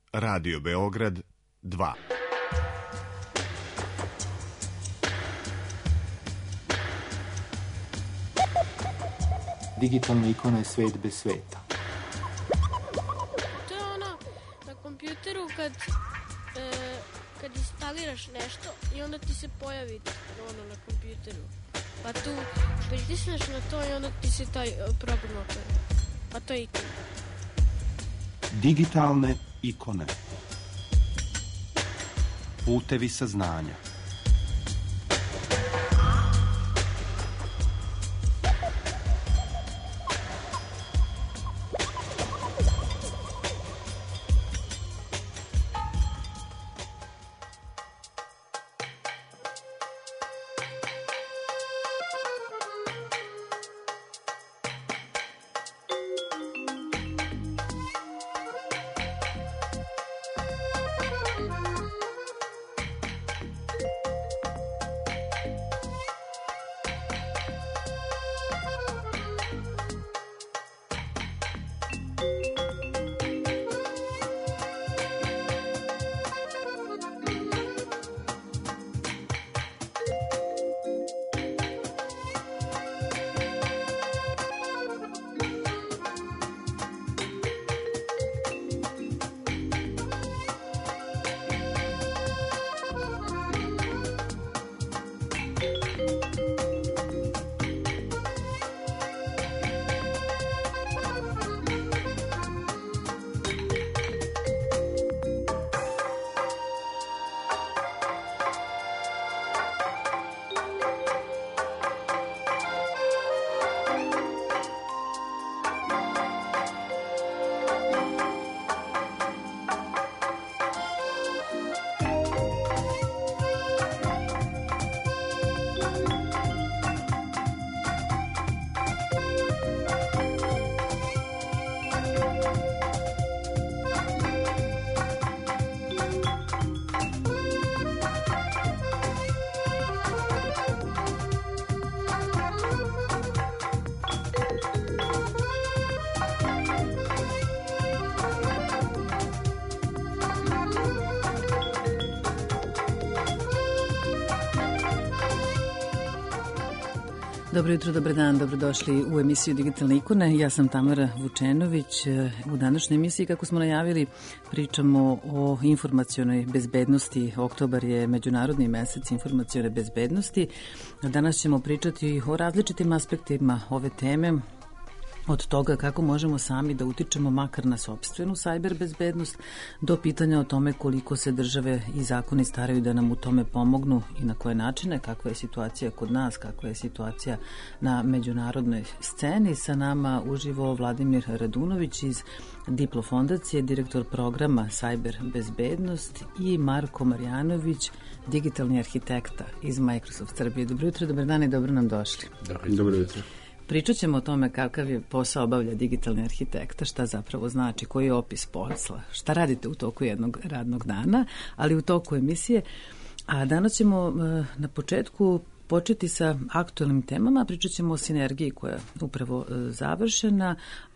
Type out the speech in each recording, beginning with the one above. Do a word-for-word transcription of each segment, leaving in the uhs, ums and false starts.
Radio Beograd dva. Digitalna ikona je svet bez sveta. To je ono na kompjuteru kad, e, kad instaliraš nešto i onda ti se pojavi ono na kompjuteru. Pa tu pritisneš na to i onda ti se taj program otvori. Pa to je ikona. Digitalne ikone. Putevi saznanja. Dobro jutro, dobar dan, dobrodošli u emisiju Digitalne ikone. Ja sam Tamara Vučenović. U današnjoj emisiji, kako smo najavili, pričamo o informacionoj bezbednosti. Oktobar je Međunarodni mesec informacione bezbednosti. Danas ćemo pričati o različitim aspektima ove teme, od toga kako možemo sami da utičemo makar na sopstvenu sajber bezbednost, do pitanja o tome koliko se države i zakoni staraju da nam u tome pomognu i na koje načine, kakva je situacija kod nas, kakva je situacija na međunarodnoj sceni. Sa nama uživo Vladimir Radunović iz Diplo fondacije, direktor programa Sajber bezbednost, i Marko Marjanović, digitalni arhitekta iz Microsoft Srbije. Dobro jutro, dobar dan i dobro nam došli. Dobro jutro. Pričat ćemo o tome kakav je posao obavlja digitalni arhitekta, šta zapravo znači, koji je opis posla, šta radite u toku jednog radnog dana, ali u toku emisije. A danas ćemo na početku početi sa aktualnim temama, pričat ćemo o sinergiji koja je upravo završena,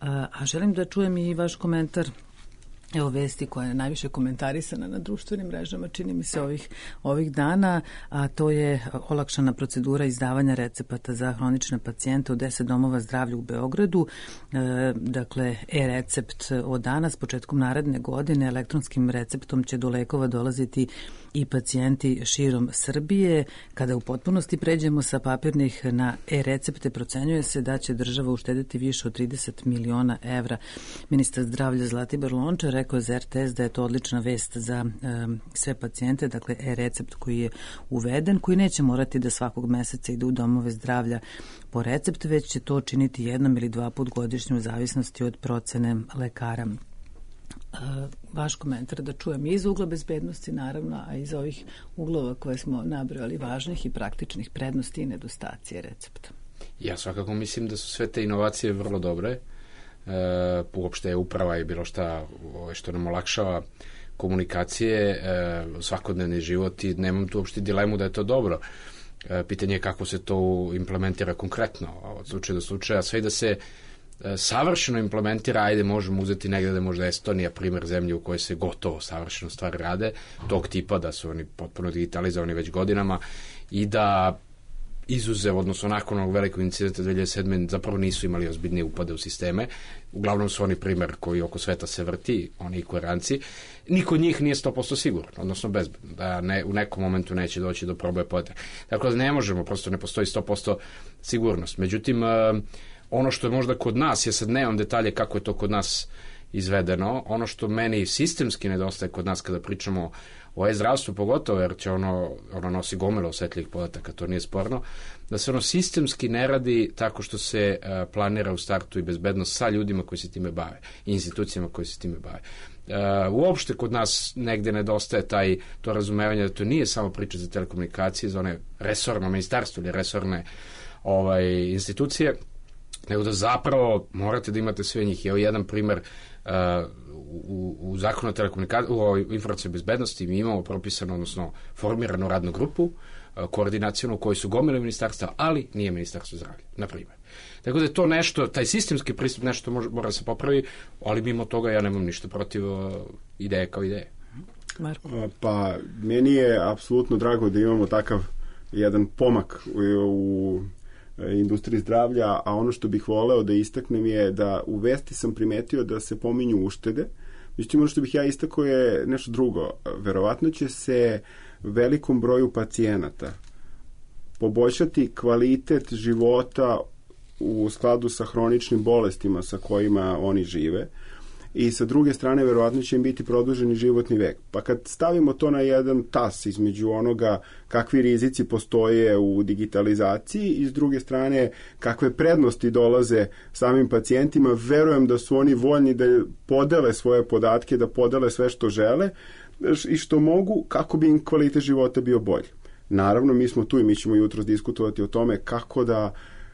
a želim da čujem i vaš komentar. Evo vesti koja je najviše komentarisana na društvenim mrežama, čini mi se ovih, ovih dana, a to je olakšana procedura izdavanja recepata za hronične pacijente u deset domova zdravlja u Beogradu. E, dakle, e-recept od danas, početkom naredne godine, elektronskim receptom će do lekova dolaziti i pacijenti širom Srbije. Kada u potpunosti pređemo sa papirnih na e-recepte, procenjuje se da će država uštediti više od trideset miliona evra. Ministar zdravlja Zlatibor Lončar rekao je za er te es da je to odlična vest za um, sve pacijente, dakle e-recept koji je uveden, koji neće morati da svakog meseca ide u domove zdravlja po recept, već će to činiti jednom ili dva put godišnje u zavisnosti od procene lekara. Uh, vaš komentar da čujem iz ugla bezbednosti, naravno, a iz ovih uglova koje smo nabrojali, važnih i praktičnih prednosti i nedostacije recepta. Ja svakako mislim da su sve te inovacije vrlo dobre. E, uopšte je uprava i bilo šta što nam olakšava komunikacije, e, svakodnevni život, i nemam tu uopšte dilemu da je to dobro. E, pitanje je kako se to implementira konkretno od slučaja do slučaja, sve da se savršeno implementira, ajde možemo uzeti negde da je možda Estonija primer zemlje u kojoj se gotovo savršeno stvari rade, tog tipa da su oni potpuno digitalizovani već godinama i da izuzev, odnosno nakon ovog velikog incidenta dve hiljade sedme zapravo nisu imali ozbiljnije upade u sisteme. Uglavnom su oni primer koji oko sveta se vrti, oni Koreanci. Niko od njih nije sto posto siguran, odnosno bezbedno, da ne, u nekom momentu neće doći do proboja podataka. Dakle, ne možemo, prosto ne postoji sto posto sigurnost. Međutim, ono što je možda kod nas, ja sad nemam detalje kako je to kod nas izvedeno, ono što meni sistemski nedostaje kod nas kada pričamo o e-zdravstvu pogotovo, jer će ono, ono nosi gomilo osetljivih podataka, to nije sporno, da se ono sistemski ne radi tako što se uh, planira u startu i bezbednost sa ljudima koji se time bave i institucijama koji se time bave. Uh, uopšte kod nas negde nedostaje taj, to razumevanje da to nije samo priča za telekomunikacije, za one resorno ministarstvo ili resorne ovaj, institucije, nego da zapravo morate da imate sve njih. Evo jedan primer, uh, u, u zakonu o telekomunikaciji, u informacijnoj bezbednosti mi imamo propisano, odnosno formiranu radnu grupu, uh, koordinacijonu u kojoj su gomile ministarstva, ali nije ministarstvo zdravlja, na primjer. Tako da je to nešto, taj sistemski pristup nešto može, mora se popravi, ali mimo toga ja nemam ništa protiv uh, ideje kao ideje. Marko? Pa, meni je apsolutno drago da imamo takav jedan pomak u, u industriji zdravlja, a ono što bih voleo da istaknem je da u vesti sam primetio da se pominju uštede. Međutim, ono što bih ja istakao je nešto drugo. Verovatno će se velikom broju pacijenata poboljšati kvalitet života u skladu sa hroničnim bolestima sa kojima oni žive i sa druge strane verovatno će im biti produženi životni vek. Pa kad stavimo to na jedan tas između onoga kakvi rizici postoje u digitalizaciji i s druge strane kakve prednosti dolaze samim pacijentima, verujem da su oni voljni da podele svoje podatke, da podele sve što žele i što mogu kako bi im kvalitet života bio bolji. Naravno, mi smo tu i mi ćemo jutros diskutovati o tome kako da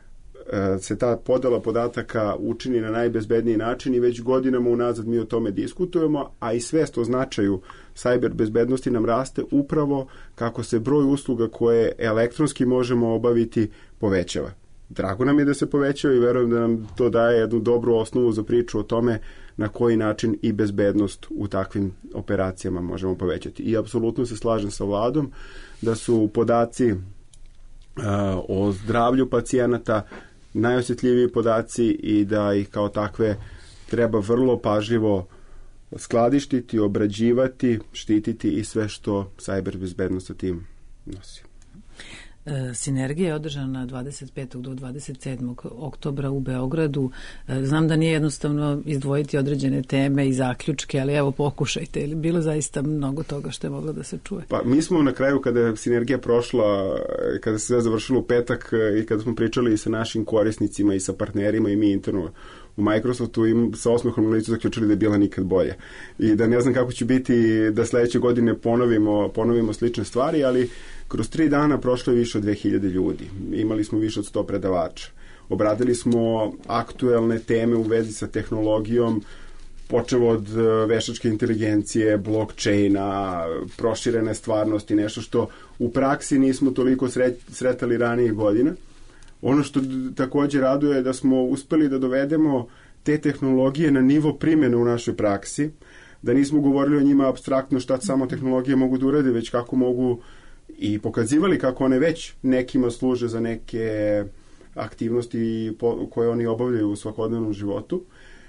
se ta podela podataka učini na najbezbedniji način i već godinama unazad mi o tome diskutujemo, a i svest o značaju sajber bezbednosti nam raste upravo kako se broj usluga koje elektronski možemo obaviti povećava. Drago nam je da se povećava i verujem da nam to daje jednu dobru osnovu za priču o tome na koji način i bezbednost u takvim operacijama možemo povećati. I apsolutno se slažem sa Vladom da su podaci uh, o zdravlju pacijenata najosjetljiviji podaci i da ih kao takve treba vrlo pažljivo skladištiti, obrađivati, štititi i sve što sajber bezbednost sa tim nosi. E, Sinergija je održana dvadeset petog do dvadeset sedmog oktobra u Beogradu. E, znam da nije jednostavno izdvojiti određene teme i zaključke, ali evo pokušajte. Ili bilo zaista mnogo toga što je moglo da se čuje? Pa mi smo na kraju kada je Sinergija prošla, kada se sve završilo u petak i kada smo pričali sa našim korisnicima i sa partnerima i mi interno u Microsoftu i sa osmehom na licu zaključili da je bila nikad bolje. I da ne znam kako će biti da sledeće godine ponovimo, ponovimo slične stvari, ali kroz tri dana prošlo je više od dve hiljade ljudi. Imali smo više od sto predavača. Obradili smo aktuelne teme u vezi sa tehnologijom, počevo od veštačke inteligencije, blockchaina, proširene stvarnosti, nešto što u praksi nismo toliko sretali ranijih godina. Ono što takođe raduje je da smo uspeli da dovedemo te tehnologije na nivo primjene u našoj praksi, da nismo govorili o njima apstraktno šta samo tehnologije mogu da urade, već kako mogu i pokazivali kako one već nekima služe za neke aktivnosti koje oni obavljaju u svakodnevnom životu.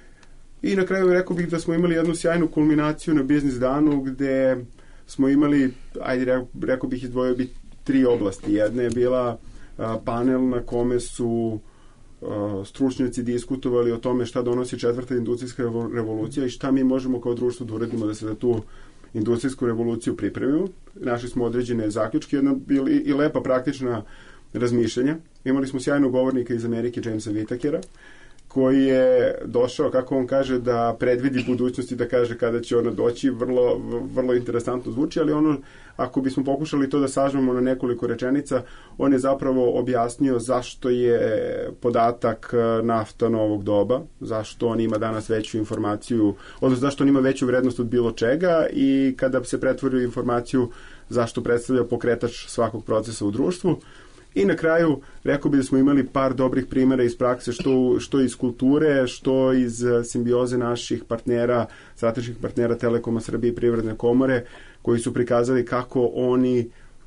I na kraju rekao bih da smo imali jednu sjajnu kulminaciju na biznis danu gde smo imali, ajde rekao bih izdvojio bi tri oblasti. Jedna je bila panel na kome su stručnjaci diskutovali o tome šta donosi četvrta industrijska revolucija i šta mi možemo kao društvo da uradimo da se za tu industrijsku revoluciju pripremimo. Našli smo određene zaključke, jedna i lepa praktična razmišljanja. Imali smo sjajnog govornika iz Amerike, Jamesa Whittakera, koji je došao, kako on kaže, da predvidi budućnost i da kaže kada će ona doći, vrlo, vrlo interesantno zvuči, ali ono, ako bismo pokušali to da sažmemo na nekoliko rečenica, on je zapravo objasnio zašto je podatak nafta novog doba, zašto on ima danas veću informaciju, odnosno zašto on ima veću vrednost od bilo čega i kada se pretvori u informaciju zašto predstavlja pokretač svakog procesa u društvu. I na kraju, rekao bi da smo imali par dobrih primjera iz prakse, što, što iz kulture, što iz simbioze naših partnera, strateških partnera Telekoma Srbije i Privredne komore, koji su prikazali kako oni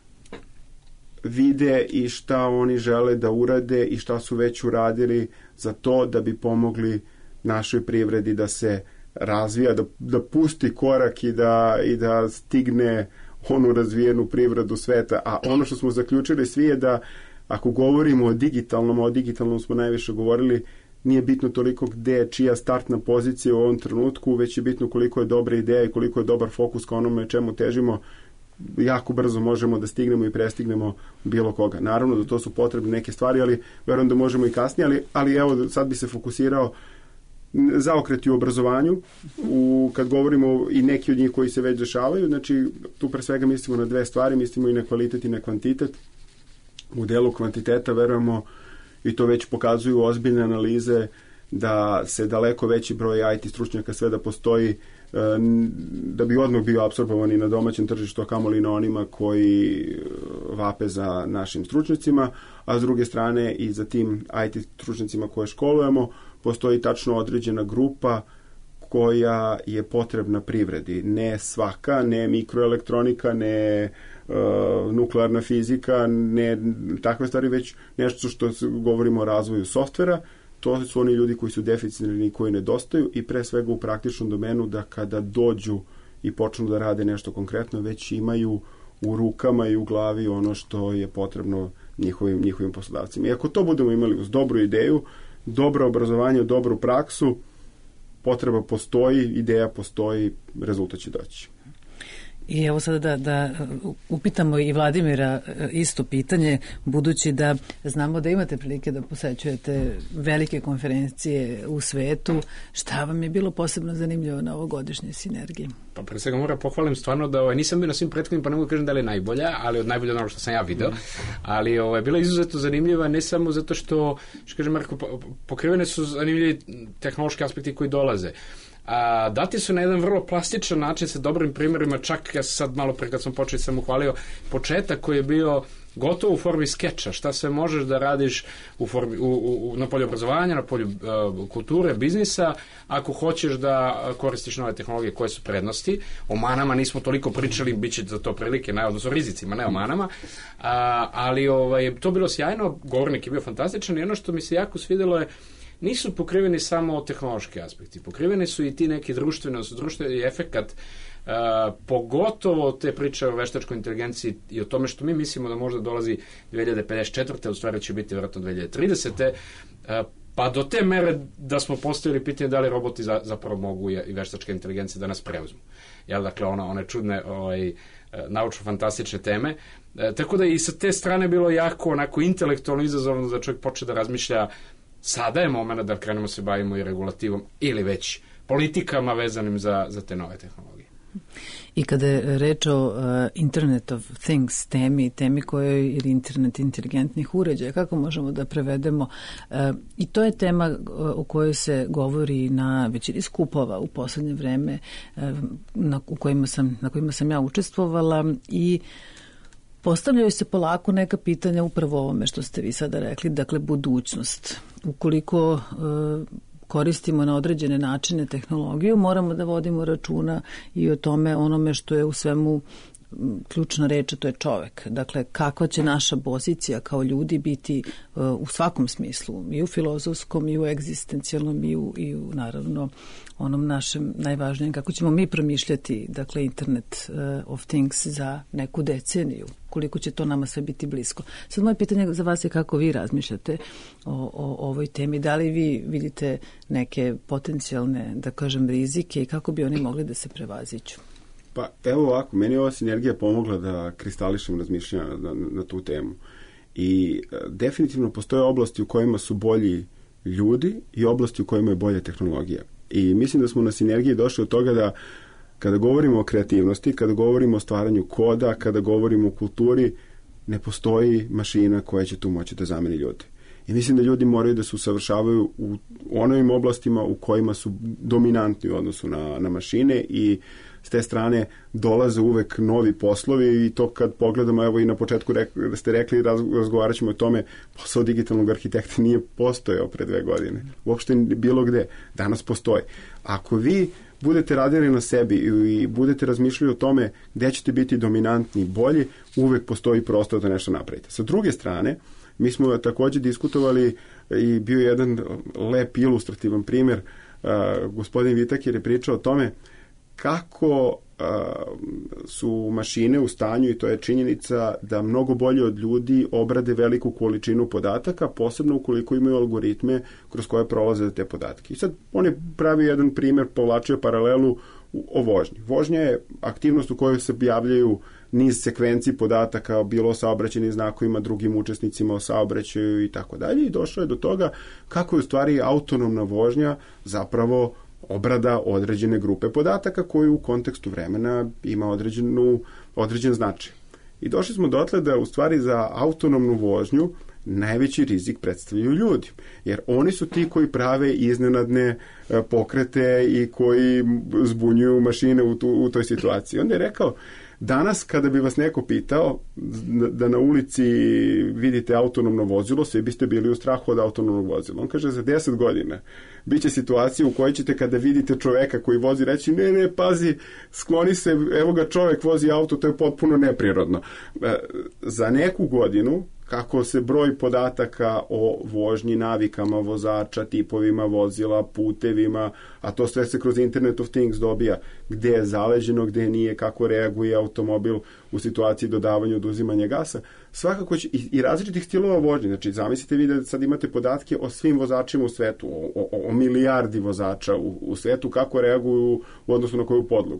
vide i šta oni žele da urade i šta su već uradili za to da bi pomogli našoj privredi da se razvija, da, da pusti korak i da, i da stigne onu razvijenu privredu sveta. A ono što smo zaključili svi je da ako govorimo o digitalnom, o digitalnom smo najviše govorili, nije bitno toliko gde je čija startna pozicija u ovom trenutku, već je bitno koliko je dobra ideja i koliko je dobar fokus ka onome čemu težimo. Jako brzo možemo da stignemo i prestignemo bilo koga. Naravno da to su potrebne neke stvari, ali verujem da možemo i kasnije, ali, ali evo sad bi se fokusirao zaokreti u obrazovanju, u, kad govorimo i neki od njih koji se već dešavaju, znači tu pre svega mislimo na dve stvari, mislimo i na kvalitet i na kvantitet. U delu kvantiteta verujemo, i to već pokazuju ozbiljne analize, da se daleko veći broj I T stručnjaka sve da postoji, da bi odmah bio apsorbovani na domaćem tržištu, a kamoli na onima koji vape za našim stručnjacima, a s druge strane i za tim I T stručnjacima koje školujemo, postoji tačno određena grupa koja je potrebna privredi. Ne svaka, ne mikroelektronika, ne uh, nuklearna fizika, ne takve stvari, već nešto što govorimo o razvoju softvera. To su oni ljudi koji su deficitarni i koji nedostaju i pre svega u praktičnom domenu da kada dođu i počnu da rade nešto konkretno, već imaju u rukama i u glavi ono što je potrebno njihovim, njihovim poslodavcima. I ako to budemo imali uz dobru ideju, dobro obrazovanje, dobru praksu, potreba postoji, ideja postoji, rezultat će doći. I evo sada da, da upitamo i Vladimira isto pitanje, budući da znamo da imate prilike da posećujete velike konferencije u svetu. Šta vam je bilo posebno zanimljivo na ovogodišnjoj sinergiji? Pa pre svega moram pohvalim stvarno da ovaj, nisam bio na svim prethodnim, pa ne mogu kažem da li je najbolja, ali od najbolja ono što sam ja video. Ali ovaj, bila je izuzetno zanimljiva, ne samo zato što, što kaže Marko, pokrivene su zanimljivi tehnološki aspekti koji dolaze. A, dati su na jedan vrlo plastičan način sa dobrim primjerima, čak ja sad malo pre kad sam počeo sam uhvalio početak koji je bio gotovo u formi skeča, šta sve možeš da radiš u formi, u, u, na polju obrazovanja, na polju uh, kulture, biznisa, ako hoćeš da koristiš nove tehnologije, koje su prednosti. O manama nismo toliko pričali, bit će za to prilike, ne, odnosno rizicima, ne o manama, a, ali ovaj, to bilo sjajno, govornik je bio fantastičan i ono što mi se jako svidjelo je nisu pokriveni samo tehnološki aspekti, pokriveni su i ti neki društveni, društveni efekat, uh, pogotovo te priče o veštačkoj inteligenciji i o tome što mi mislimo da možda dolazi dve hiljade pedeset četvrte u stvari će biti vjerojatno dve hiljade tridesete Uh, pa do te mere da smo postavili pitanje da li roboti za, zapravo mogu i veštačke inteligencije da nas preuzmu. Jel, dakle, ona, one čudne ovaj, naučno-fantastične teme. Uh, tako da i sa te strane bilo jako onako intelektualno izazovno da čovjek počne da razmišlja sada je moment da krenemo se bavimo i regulativom ili već politikama vezanim za, za te nove tehnologije. I kada je reč o uh, Internet of Things temi, temi kojoj ili internet inteligentnih uređaja, kako možemo da prevedemo, uh, i to je tema uh, o kojoj se govori na većini skupova u poslednje vreme uh, na, u kojima sam, na kojima sam ja učestvovala i postavljaju se polako neka pitanja upravo ovome što ste vi sada rekli, dakle budućnost. Ukoliko uh, koristimo na određene načine tehnologiju, moramo da vodimo računa i o tome onome što je u svemu ključna reč, to je čovek. Dakle, kakva će naša pozicija kao ljudi biti uh, u svakom smislu, i u filozofskom, i u egzistencijalnom, i u, i u naravno onom našem najvažnijem, kako ćemo mi promišljati, dakle, Internet uh, of Things za neku deceniju, koliko će to nama sve biti blisko. Sad moje pitanje za vas je kako vi razmišljate o, o ovoj temi, da li vi vidite neke potencijalne, da kažem, rizike i kako bi oni mogli da se prevaziću? Pa evo ovako, meni je ova sinergija pomogla da kristališem razmišljanja na, na, na tu temu. I e, definitivno postoje oblasti u kojima su bolji ljudi i oblasti u kojima je bolja tehnologija. I mislim da smo na sinergiji došli od toga da kada govorimo o kreativnosti, kada govorimo o stvaranju koda, kada govorimo o kulturi, ne postoji mašina koja će tu moći da zameni ljudi. I mislim da ljudi moraju da se usavršavaju u onim oblastima u kojima su dominantni u odnosu na, na mašine i s te strane dolaze uvek novi poslovi i to kad pogledamo, evo i na početku rekli, da ste rekli, razgovarat ćemo o tome, posao digitalnog arhitekta nije postojao pre dve godine. Uopšte bilo gde. Danas postoji. Ako vi budete radili na sebi i budete razmišljali o tome gde ćete biti dominantni i bolji, uvek postoji prostor da nešto napravite. Sa druge strane, mi smo takođe diskutovali i bio jedan lep ilustrativan primer. Uh, gospodin Vitakir je pričao o tome kako uh, su mašine u stanju, i to je činjenica, da mnogo bolje od ljudi obrade veliku količinu podataka, posebno ukoliko imaju algoritme kroz koje prolaze te podatke. I sad on je pravi jedan primer, povlačio paralelu o vožnji. Vožnja je aktivnost u kojoj se javljaju niz sekvenciji podataka, bilo o saobraćajnim znakovima, drugim učesnicima o saobraćaju i tako dalje. I došlo je do toga kako je u stvari autonomna vožnja zapravo obrada određene grupe podataka koju u kontekstu vremena ima određenu, određen značaj. I došli smo dotle da u stvari za autonomnu vožnju najveći rizik predstavljaju ljudi, jer oni su ti koji prave iznenadne pokrete i koji zbunjuju mašine u, tu, u toj situaciji. Onda je rekao, danas kada bi vas neko pitao da na ulici vidite autonomno vozilo, svi biste bili u strahu od autonomnog vozila. On kaže, za deset godina biće situacija u kojoj ćete kada vidite čoveka koji vozi reći, ne, ne, pazi, skloni se, evo ga čovek vozi auto, to je potpuno neprirodno. Za neku godinu, kako se broj podataka o vožnji, navikama vozača, tipovima vozila, putevima, a to sve se kroz Internet of Things dobija, gde je zaleđeno, gde nije, kako reaguje automobil u situaciji dodavanja, oduzimanja gasa, svakako će, i, i različitih stilova vožnje. Znači, zamislite vi da sad imate podatke o svim vozačima u svetu, o, o, o milijardi vozača u, u svetu, kako reaguju u odnosu na koju podlogu.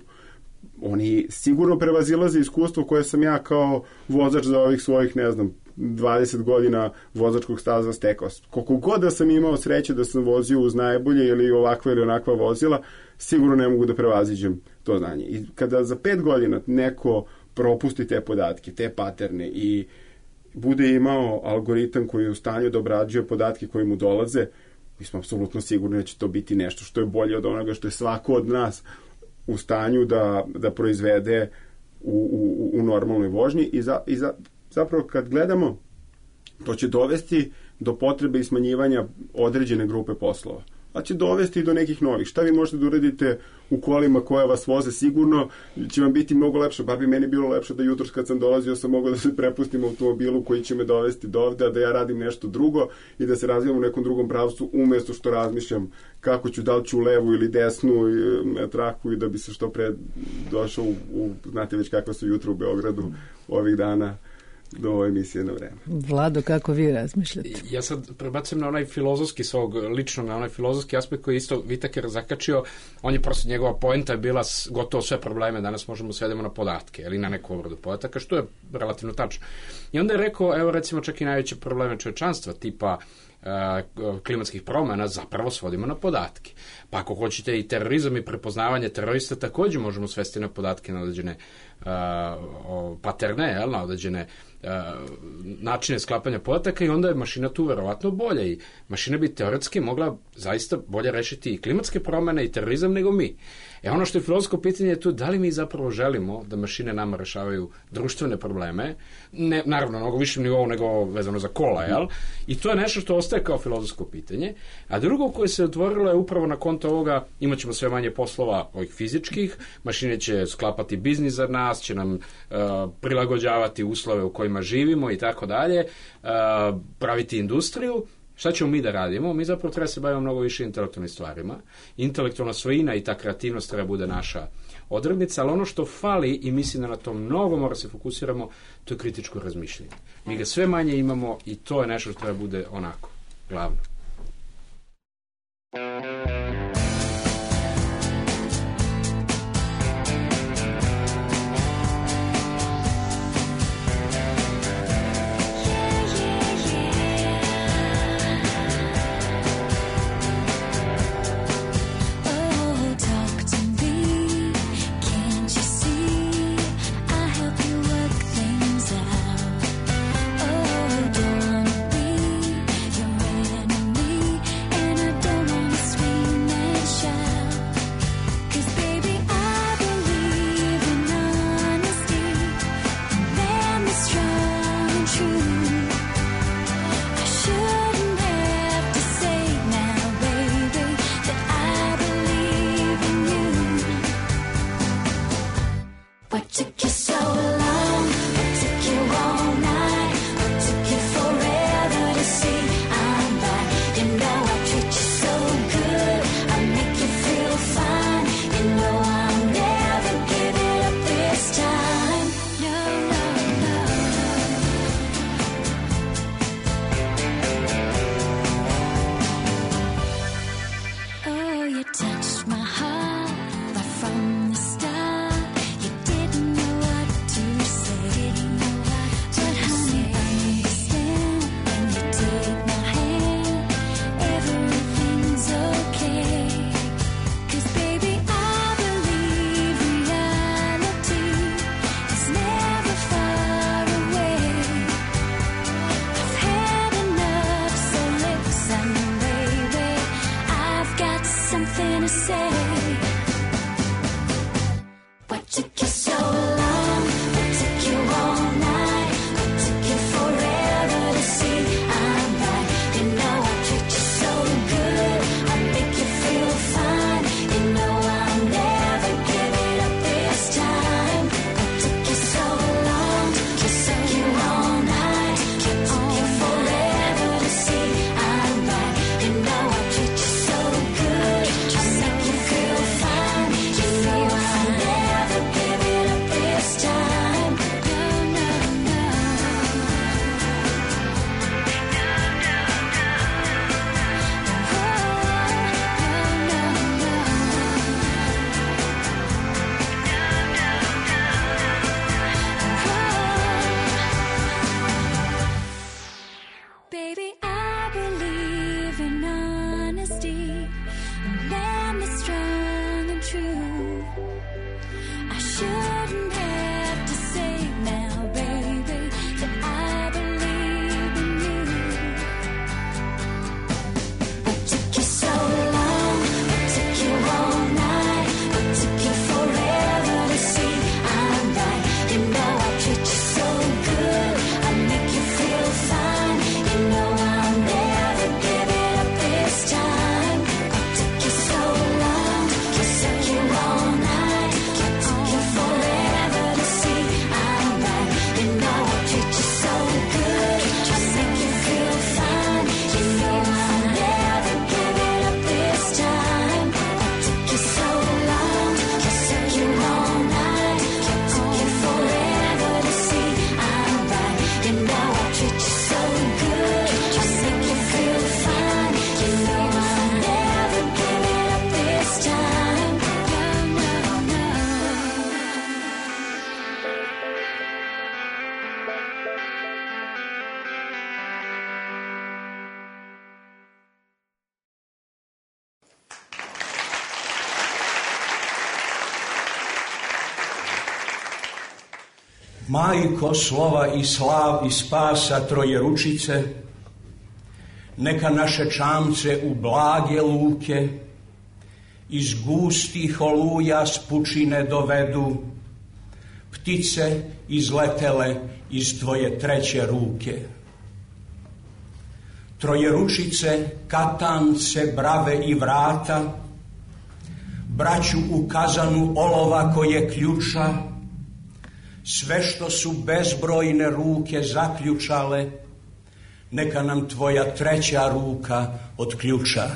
Oni sigurno prevazilaze iskustvo koje sam ja kao vozač za ovih svojih, ne znam, dvadeset godina vozačkog staza stekao. Koliko god da sam imao sreće da sam vozio uz najbolje ili ovakva ili onakva vozila, sigurno ne mogu da prevaziđem to znanje. I kada za pet godina neko propusti te podatke, te paterne i bude imao algoritam koji je u stanju da obrađuje podatke koji mu dolaze, mi smo apsolutno sigurni da će to biti nešto što je bolje od onoga što je svako od nas u stanju da, da proizvede u, u, u normalnoj vožnji i, za, i za, zapravo kad gledamo, to će dovesti do potrebe i smanjivanja određene grupe poslova. A će dovesti do nekih novih. Šta vi možete da uradite u kolima koja vas voze, sigurno će vam biti mnogo lepše. Bar bi meni bilo lepše da jutros kad sam dolazio sam mogao da se prepustim automobilu koji će me dovesti do ovde, a da ja radim nešto drugo i da se razvijam u nekom drugom pravcu, umesto što razmišljam kako ću, da li ću u levu ili desnu i, traku i da bi se što pre došao u, u znate već kakva su jutra u Beogradu ovih dana do ove emisije na vreme. Vlado, kako vi razmišljate? Ja sad prebacujem na onaj filozofski svog lično, na onaj filozofski aspekt koji isto Vitakar zakačio. On je prosto, njegova poenta je bila gotovo sve probleme danas možemo svedemo na podatke ili na neku obradu podataka, što je relativno tačno. I onda je rekao, evo recimo čak i najveće probleme čovečanstva tipa uh, klimatskih promena zapravo svodimo na podatke. Pa ako hoćete i terorizam i prepoznavanje terorista takođe možemo svesti na podatke, na određene uh, o, paterne, jel, na određene uh, načine sklapanja podataka i onda je mašina tu verovatno bolja i mašina bi teoretski mogla zaista bolje rešiti i klimatske promene i terorizam nego mi. E ono što je filozofsko pitanje je tu da li mi zapravo želimo da mašine nama rešavaju društvene probleme, ne, naravno na mnogo višem nivou nego vezano za kola, jel? I to je nešto što ostaje kao filozofsko pitanje. A drugo koje se otvorilo je upravo na konto ovoga, imat ćemo sve manje poslova ovih fizičkih, mašine će sklapati biznis za nas, će nam uh, prilagođavati uslove u kojima živimo i tako dalje, uh, praviti industriju. Šta ćemo mi da radimo? Mi zapravo treba se bavimo mnogo više intelektualnim stvarima. Intelektualna svojina i ta kreativnost treba bude naša odrednica, ali ono što fali i mislim da na to mnogo mora se fokusiramo, to je kritičko razmišljanje. Mi ga sve manje imamo i to je nešto što treba bude onako, glavno. You're What took you so long? What took you all night? What took you forever to see I'm back? You know I treat you so good, I make you feel fine. You know I'll never give it up this time. No, no, no. Oh, you touched my heart right from the start. You didn't know what to say, but honey, understand when you take my hand, everything's okay. 'Cause baby, I believe reality is never far away. I've had enough, so listen, baby, I've got something to say. What took you so long? What took you all night? What took you forever to see I'm back? You know I treat you so good, I make you feel fine. You know I'll never give it up this time. What took you so long? What took you all night? What took you forever to see I'm back? You know I treat you so good, I make you feel fine. You know I'll never give it up this time. No, no, no. Baby, I believe in honesty, a man that's strong and true. I shouldn't have to say now, baby, that I believe in you. What took you so long? What took you all night? What took you forever to see I'm back? You know I treat you so good, I make you feel fine. You know I'll never give it up this time. What took you so long? What took you all night? What took you forever to see I'm back? You know I treat you so good, I make you feel fine. You know I'll never give it up this time. What took you so long? What took you all night? What took you forever to see I'm back? You know I treat you so good, I make you feel fine. You know I'll never give it up this time. No, no, no. Majko slova i slav i spasa trojeručice, neka naše čamce u blage luke iz gustih oluja s pučine dovedu, ptice izletele iz tvoje treće ruke. Trojeručice, katance, brave i vrata, braću u kazanu olova koje ključa, sve što su bezbrojne ruke zaključale, neka nam tvoja treća ruka otključa.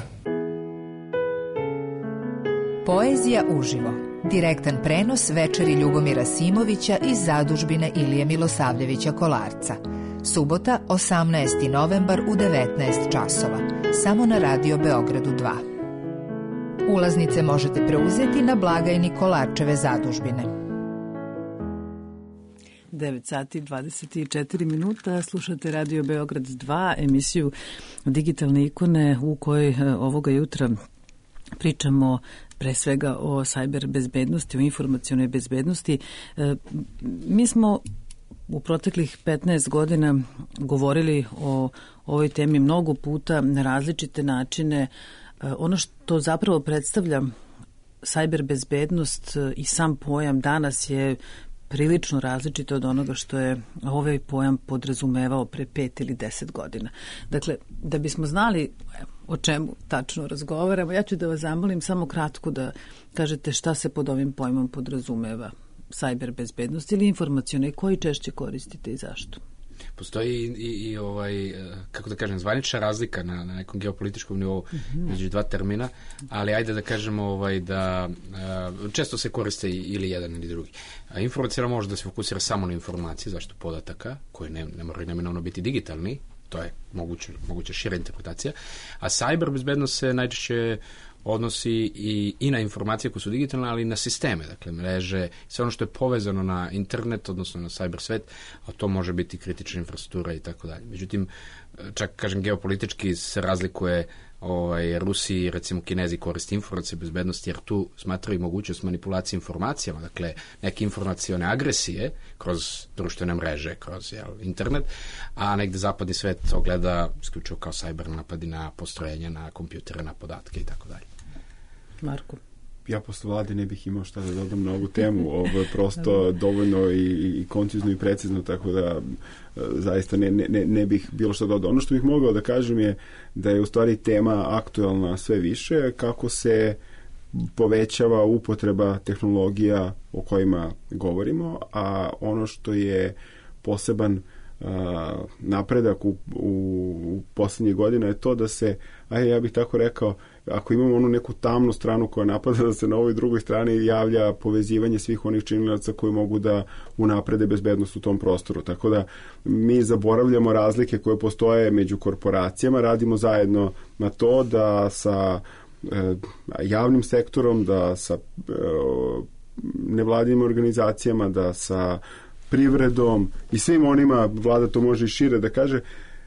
Poezija uživo. Direktan prenos večeri Ljubomira Simovića iz zadužbine Ilije Milosavljevića Kolarca. Subota, osamnaesti novembar u devetnaest časova. Samo na Radio Beogradu dva. Ulaznice možete preuzeti na blagajni Kolarčeve zadužbine. devet sati i dvadeset četiri minuta, slušate Radio Beograd dva, emisiju Digitalne ikone u kojoj ovoga jutra pričamo pre svega o sajber bezbednosti, o informacionoj bezbednosti. Mi smo u proteklih petnaest godina govorili o ovoj temi mnogo puta na različite načine. Ono što zapravo predstavlja sajber bezbednost i sam pojam danas je prilično različito od onoga što je ovaj pojam podrazumevao pre pet ili deset godina. Dakle, da bismo znali o čemu tačno razgovaramo, ja ću da vas zamolim samo kratko da kažete šta se pod ovim pojmom podrazumeva. sajber bezbednosti ili informacione, koji češće koristite i zašto? Postoji i, i, i ovaj, kako da kažem, zvanična razlika na, na nekom geopolitičkom nivou mm-hmm. među dva termina, ali ajde da kažemo ovaj, da uh, često se koriste ili jedan ili drugi. A informacija može da se fokusira samo na informacije, zašto podataka, koje ne, ne moraju neminovno biti digitalni, to je moguće, moguće šira interpretacija, a cyber bezbednost se najčešće odnosi i, i na informacije koje su digitalne, ali i na sisteme, dakle mreže, sve ono što je povezano na internet, odnosno na cyber svet, a to može biti kritična infrastruktura i tako dalje. Međutim, čak kažem geopolitički se razlikuje ovaj, Rusiji, recimo Kinezi koriste informacije bezbednosti, jer tu smatraju mogućnost manipulacije informacijama, dakle neke informacione agresije kroz društvene mreže, kroz jel, internet, a negde zapadni svet to gleda isključivo kao cyber napadi na postrojenja, na kompjutere, na podatke i tako dalje. Marko? Ja posle Vlade ne bih imao šta da dodam na ovu temu, ovo je prosto dovoljno i, i koncizno i precizno, tako da zaista ne, ne, ne bih bilo šta dodao. Ono što bih mogao da kažem je da je u stvari tema aktuelna sve više, kako se povećava upotreba tehnologija o kojima govorimo, a ono što je poseban a, napredak u, u, u poslednjih godina je to da se, aj ja bih tako rekao, ako imamo onu neku tamnu stranu koja napada, da se na ovoj drugoj strani javlja povezivanje svih onih činilaca koji mogu da unaprede bezbednost u tom prostoru. Tako da mi zaboravljamo razlike koje postoje među korporacijama, radimo zajedno na to da sa e, javnim sektorom, da sa e, nevladinim organizacijama, da sa privredom i svim onima, Vlada to može i šire da kaže,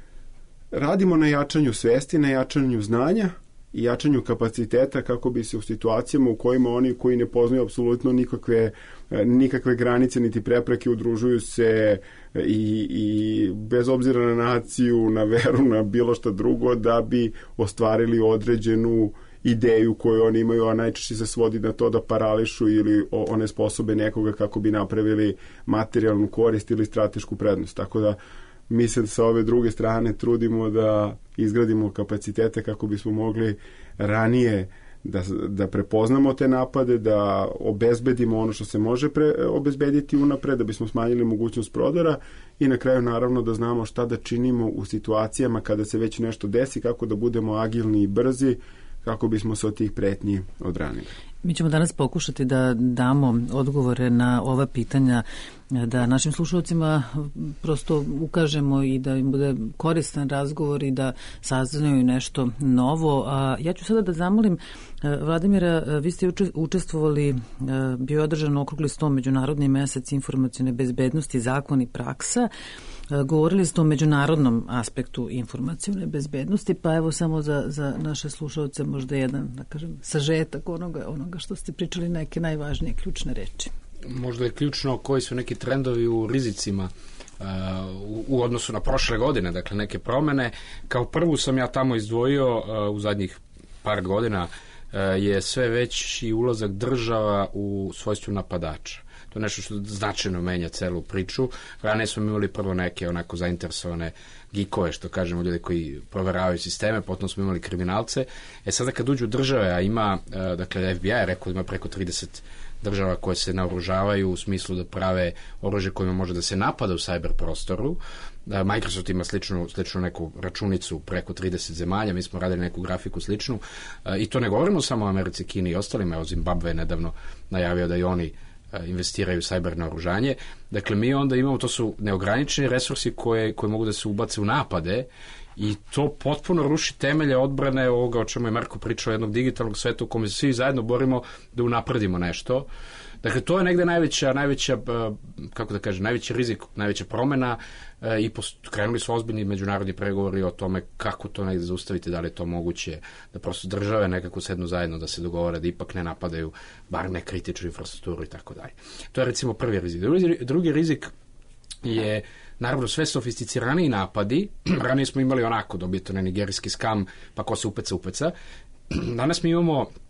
radimo na jačanju svesti, na jačanju znanja i jačanju kapaciteta kako bi se u situacijama u kojima oni koji ne poznaju apsolutno nikakve, nikakve granice niti prepreke udružuju se i, i bez obzira na naciju, na veru, na bilo šta drugo, da bi ostvarili određenu ideju koju oni imaju, a najčešće se svodi na to da parališu ili one sposobe nekoga kako bi napravili materijalnu korist ili stratešku prednost. Tako da mi se sa ove druge strane trudimo da izgradimo kapacitete kako bismo mogli ranije da, da prepoznamo te napade, da obezbedimo ono što se može pre, obezbediti unapred, da bismo smanjili mogućnost prodora i na kraju naravno da znamo šta da činimo u situacijama kada se već nešto desi, kako da budemo agilni i brzi, kako bismo se od tih pretnji odbranili. Mi ćemo danas pokušati da damo odgovore na ova pitanja, da našim slušalcima prosto ukažemo i da im bude koristan razgovor i da saznaju nešto novo. A ja ću sada da zamolim Vladimira, vi ste učestvovali, bio je održan okrugli sto Međunarodni mesec informacione bezbednosti, zakon i praksa. Govorili ste o međunarodnom aspektu informacione bezbednosti, pa evo samo za, za naše slušalce možda jedan, da kažem, sažetak onoga, onoga što ste pričali, neke najvažnije ključne reči. Možda je ključno koji su neki trendovi u rizicima uh, u, u odnosu na prošle godine, dakle neke promene. Kao prvu sam ja tamo izdvojio uh, u zadnjih par godina uh, je sve veći ulazak država u svojstvu napadača. To je nešto što značajno menja celu priču. Ranije smo imali prvo neke onako zainteresovane gikove, što kažemo, ljudi koji proveravaju sisteme, potom smo imali kriminalce. E sada kad uđu države, a ima, dakle, F B I je rekao, ima preko trideset država koje se naoružavaju u smislu da prave oružje kojima može da se napada u cyber prostoru. Microsoft ima sličnu, sličnu neku računicu preko trideset zemalja, mi smo radili neku grafiku sličnu. I to ne govorimo samo o Americi, Kini i ostalima. Evo, Zimbabwe je nedavno najavio da i oni investiraju u cyber naoružanje. Dakle, mi onda imamo, to su neograničeni resursi koje, koje mogu da se ubace u napade i to potpuno ruši temelje odbrane ovoga o čemu je Marko pričao, jednog digitalnog sveta u kome se svi zajedno borimo da unapredimo nešto. Dakle, to je negde najveća, najveća, kako da kažem, najveći rizik, najveća promena i krenuli su ozbiljni međunarodni pregovori o tome kako to negde zaustaviti, da li je to moguće, da prosto države nekako sednu zajedno, da se dogovore, da ipak ne napadaju bar ne kritičnu infrastrukturu i tako dalje. To je recimo prvi rizik. Drugi, drugi rizik je naravno sve sofisticiraniji napadi. Ranije smo imali onako, dobijete onaj nigerijski skam, pa ko se upeca, upeca. Danas mi imamo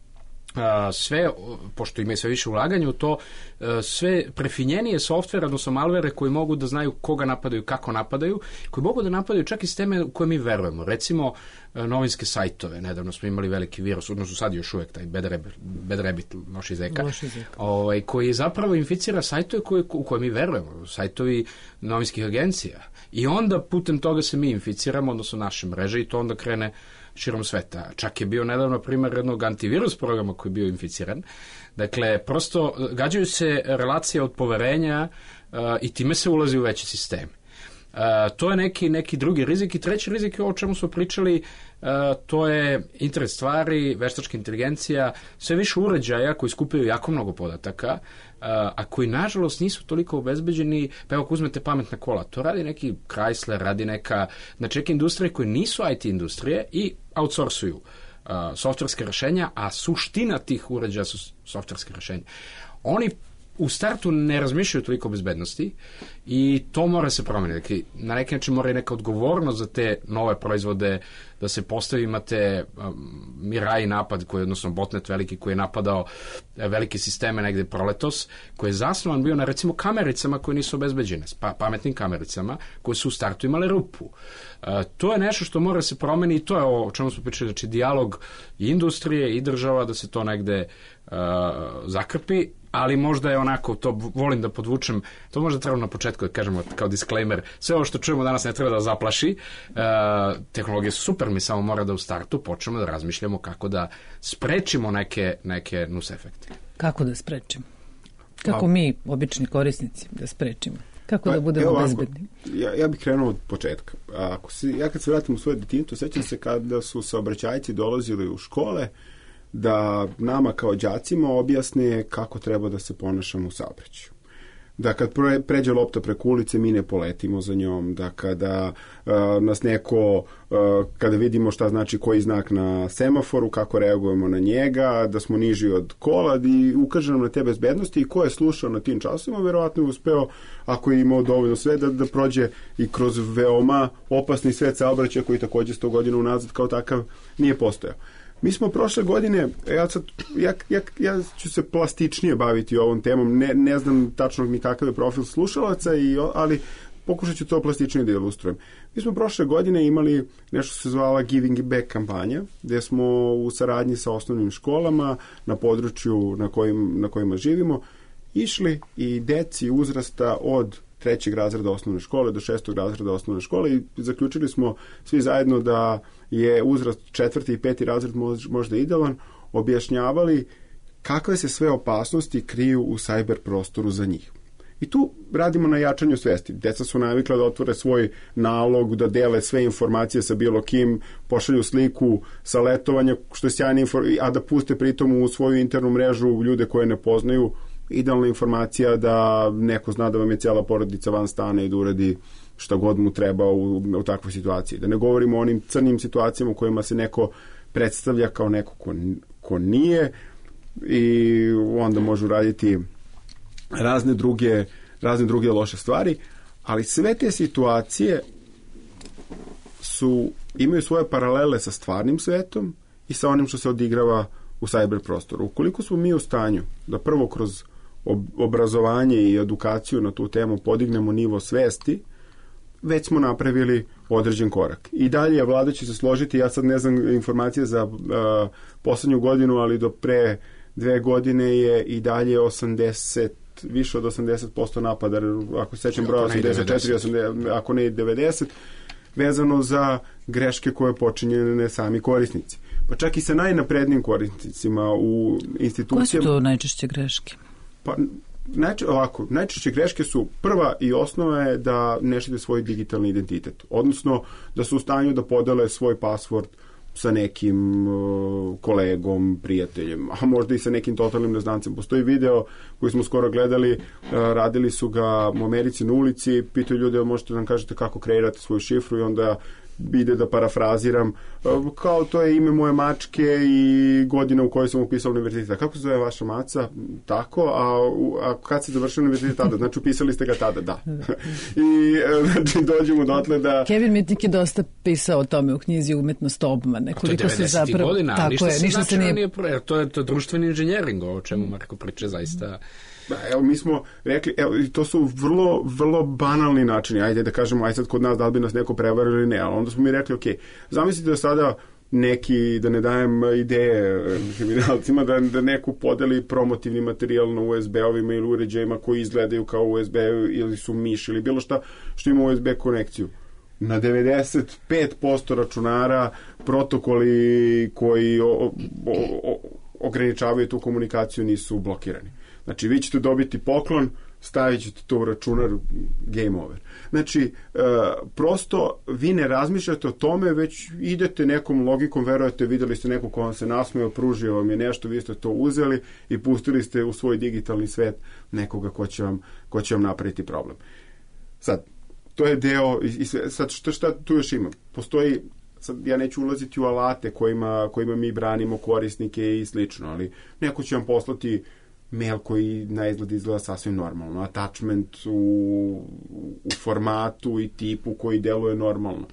sve, pošto ima sve više ulaganja u to, sve prefinjenije softvere, odnosno malvere koji mogu da znaju koga napadaju, kako napadaju, koji mogu da napadaju čak i sisteme u koje mi verujemo. Recimo, novinske sajtove. Nedavno smo imali veliki virus, odnosno sad još uvek taj Bad Rabbit, Bad Rabbit loši zeka, ovaj, koji zapravo inficira sajtove koje, u koje mi verujemo, sajtovi novinskih agencija. I onda putem toga se mi inficiramo, odnosno naše mreže, i to onda krene širom sveta. Čak je bio nedavno primjer jednog antivirus programa koji je bio inficiran. Dakle, prosto gađaju se relacije od poverenja uh, i time se ulazi u veći sistem. Uh, to je neki, neki drugi rizik. I treći rizik je o čemu smo pričali, uh, to je internet stvari, veštačka inteligencija, sve više uređaja koji skupljaju jako mnogo podataka, uh, a koji nažalost nisu toliko obezbeđeni. Pa evo, ako uzmete pametna kola, to radi neki Chrysler, radi neka, znači neke industrije koje nisu I T industrije i outsourcuju uh, softverske rešenja, a suština tih uređaja su softverske rešenja. Oni u startu ne razmišljaju toliko o bezbednosti i to mora se promeniti. Dakle, na neki način mora i neka odgovornost za te nove proizvode da se postavi. Imate um, Mirai napad, koji je, odnosno botnet veliki, koji je napadao velike sisteme negde proletos, koji je zasnovan bio na, recimo, kamericama koje nisu obezbeđene, pa, pametnim kamericama koje su u startu imale rupu. Uh, to je nešto što mora se promeni i to je o čemu smo pričali, znači dijalog i industrije i država da se to negde uh, zakrpi. Ali možda je onako, to volim da podvučem, to možda treba na početku da kažemo kao disclaimer, sve ovo što čujemo danas ne treba da zaplaši, e, tehnologije su super, mi samo mora da u startu počnemo da razmišljamo kako da sprečimo neke, neke nus efekte. Kako da sprečimo? Kako mi, obični korisnici, da sprečimo? Kako pa, da budemo bezbedni? Ja, ja bih krenuo od početka. Ako se, ja kad se vratim u svoje detinjstvo, sećam se kada su saobraćajci dolazili u škole, da nama kao đacima objasne kako treba da se ponašamo u saobraćaju. Da kad pređe lopta preko ulice mi ne poletimo za njom, da kada uh, nas neko, uh, kada vidimo šta znači koji znak na semaforu, kako reagujemo na njega, da smo niži od kola i ukaže nam na te bezbednosti i ko je slušao na tim časima, verovatno je uspeo, ako je imao dovoljno sve, da, da prođe i kroz veoma opasni svet saobraćaja koji takođe sto godina unazad kao takav nije postojao. Mi smo prošle godine, ja, sad, ja, ja, ja ću se plastičnije baviti ovom temom, ne, ne znam tačno ni kakav je profil slušalaca, i, ali pokušat ću to plastičnije da ilustrujem. Mi smo prošle godine imali nešto se zvala Giving Back kampanja, gde smo u saradnji sa osnovnim školama na području na, kojim, na kojima živimo išli i deci uzrasta od trećeg razreda osnovne škole do šestog razreda osnovne škole i zaključili smo svi zajedno da je uzrast četvrti i peti razred možda idealan, objašnjavali kakve se sve opasnosti kriju u sajber prostoru za njih. I tu radimo na jačanju svesti. Deca su navikla da otvore svoj nalog, da dele sve informacije sa bilo kim, pošalju sliku sa letovanja, što je sjajna informacija, a da puste pritom u svoju internu mrežu ljude koje ne poznaju. Idealna informacija da neko zna da vam je cijela porodica van stana i da uradi šta god mu treba u, u takvoj situaciji. Da ne govorimo o onim crnim situacijama u kojima se neko predstavlja kao neko ko, ko nije i onda može raditi razne druge, razne druge loše stvari, ali sve te situacije su, imaju svoje paralele sa stvarnim svetom i sa onim što se odigrava u cyber prostoru. Ukoliko smo mi u stanju da prvo kroz obrazovanje i edukaciju na tu temu podignemo nivo svesti, već smo napravili određen korak. I dalje vlada će se složiti, ja sad ne znam informacije za uh, poslednju godinu, ali do pre dve godine je i dalje osamdeset, više od osamdeset posto napada, ako se sećam broja osamdeset četiri, osamdeset, ako ne i devedeset, vezano za greške koje počinjene sami korisnici. Pa čak i sa najnaprednijim korisnicima u institucijama. Koje su to najčešće greške? Pa, najče, ovako, najčešće greške su, prva i osnova je da ne štite svoj digitalni identitet. Odnosno, da su u stanju da podele svoj password sa nekim uh, kolegom, prijateljem, a možda i sa nekim totalnim neznancem. Postoji video koji smo skoro gledali, uh, radili su ga u Americi na ulici, pitaju ljude, možete da nam kažete kako kreirate svoju šifru i onda ide da parafraziram, kao to je ime moje mačke i godina u kojoj sam upisao univerzitet. Kako se zove vaša maca? Tako, a, a kad se završio univerzitet tada? Znači, upisali ste ga tada, da. I znači, dođemo dotle da... Kevin Mitnick je dosta pisao o tome u knjizi Umetnost obmane. To je devedesetih godina, tako ništa je, se ništa se nije... nije... To je to društveni inženjering, o čemu Marko priča zaista... Da, evo, mi smo rekli, evo, to su vrlo, vrlo banalni načini, ajde da kažemo, aj sad kod nas da li bi nas neko prevario ili ne, ali onda smo mi rekli, ok, zamislite da sada neki, da ne dajem ideje kriminalcima, da, da neko podeli promotivni materijal na U S B-ovima ili uređajima koji izgledaju kao U S B ili su miš ili bilo šta što ima U S B konekciju. Na devedeset pet posto računara protokoli koji o, o, o, ograničavaju tu komunikaciju nisu blokirani. Znači, vi ćete dobiti poklon, stavit ćete to u računar, game over. Znači, e, prosto vi ne razmišljate o tome, već idete nekom logikom, verujete, videli ste nekog ko vam se nasmeo, pružio vam je nešto, vi ste to uzeli i pustili ste u svoj digitalni svet nekoga ko će vam, ko će vam napraviti problem. Sad, to je deo, i, i sad šta, šta tu još ima? Postoji, sad ja neću ulaziti u alate kojima, kojima mi branimo korisnike i slično, ali neko će vam poslati mail koji na izgled izgleda sasvim normalno, attachment u, u formatu i tipu koji deluje normalno.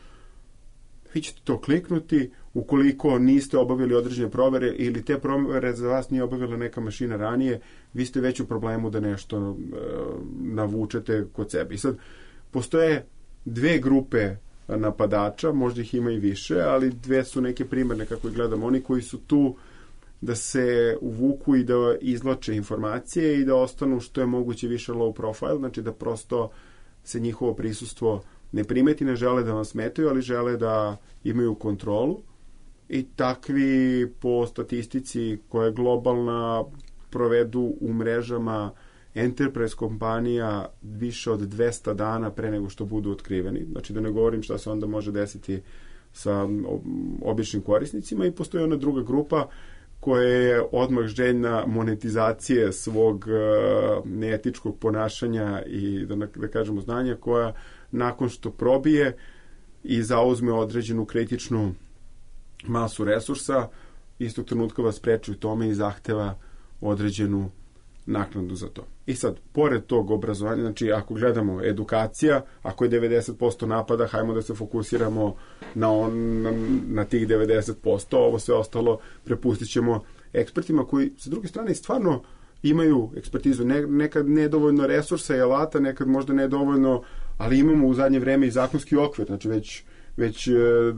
Vi ćete to kliknuti, ukoliko niste obavili određene provere ili te provere za vas nije obavila neka mašina ranije, vi ste već u problemu da nešto e, navučete kod sebe. I sad, postoje dve grupe napadača, možda ih ima i više, ali dve su neke primerne kako ih gledamo. Oni koji su tu da se uvuku i da izlače informacije i da ostanu što je moguće više low profile, znači da prosto se njihovo prisustvo ne primeti, ne žele da vam smetaju, ali žele da imaju kontrolu i takvi po statistici koja je globalna provedu u mrežama enterprise kompanija više od dvesta dana pre nego što budu otkriveni. Znači da ne govorim šta se onda može desiti sa običnim korisnicima i postoji ona druga grupa koja je odmah željna monetizacije svog uh, neetičkog ponašanja i da, da kažemo znanja koja nakon što probije i zauzme određenu kritičnu masu resursa istog trenutka vas preči u tome i zahteva određenu naknadu za to. I sad, pored tog obrazovanja, znači ako gledamo edukacija, ako je devedeset posto napada, hajmo da se fokusiramo na, on, na, na tih devedeset posto, ovo sve ostalo prepustit ćemo ekspertima koji, sa druge strane, stvarno imaju ekspertizu. Ne, nekad nedovoljno resursa i alata, nekad možda nedovoljno, ali imamo u zadnje vreme i zakonski okvir, znači već, već e,